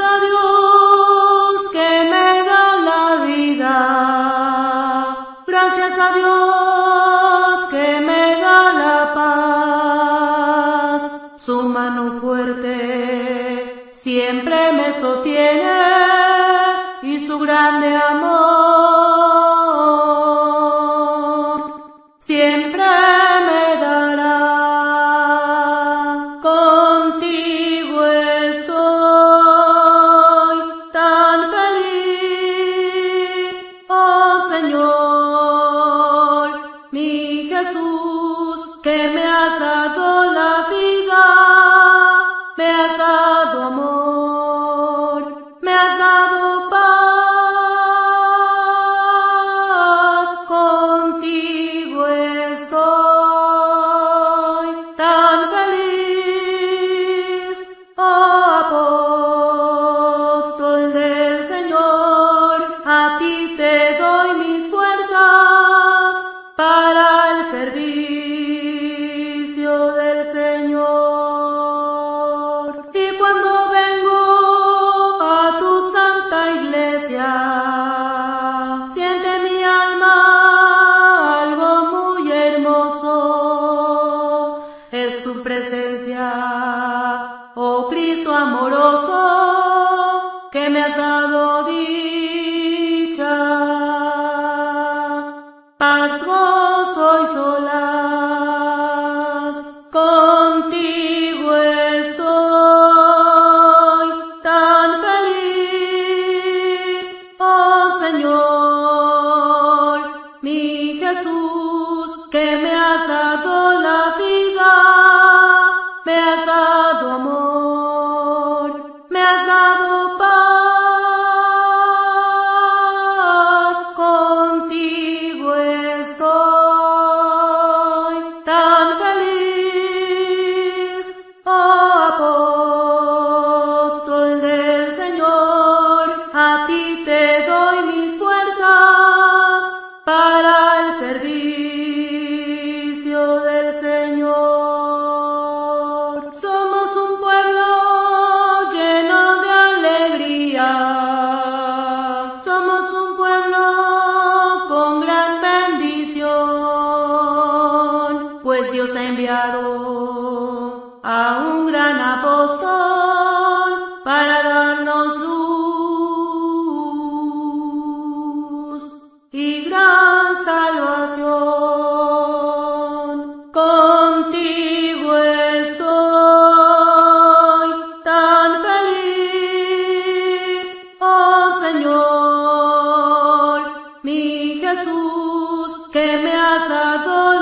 a Dios que me da la vida. Gracias a Dios que me da la paz. Su mano fuerte siempre me sostiene y su grande amor siempre me dará. Contigo estoy tan feliz, oh Señor, mi Jesús, que me has dado la vida, me has dado amor, me has dado paz. Contigo estoy tan feliz, oh apóstol del Señor, a ti te doy mis fuerzas para el servicio del Señor. Y cuando vengo a tu santa iglesia, siente mi alma algo muy hermoso. Es tu presencia, oh Cristo amoroso, que me has dado dicha, paz, gozo y solaz. Contigo estoy tan feliz, oh Señor, mi Jesús, que me has dado la vida, me has dado amor, me has dado paz. Contigo estoy tan feliz, oh apóstol del Señor, a ti te doy mis fuerzas para el servicio del Señor. Somos un pueblo lleno de alegría, somos un pueblo con gran bendición, pues Dios ha enviado a un gran apóstol para darnos luz y gran salvación. Contigo estoy tan feliz, oh Señor, mi Jesús, que me has dado